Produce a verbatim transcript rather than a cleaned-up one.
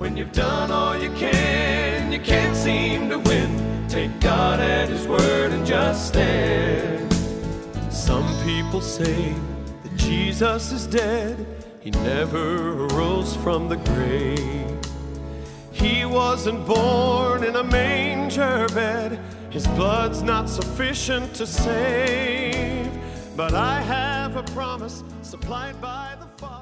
When you've done all you can, you can't seem to win. Take God at His word and just stand. Some people say that Jesus is dead. He never arose from the grave. He wasn't born in a manger bed. His blood's not sufficient to save. But I have a promise supplied by the Father.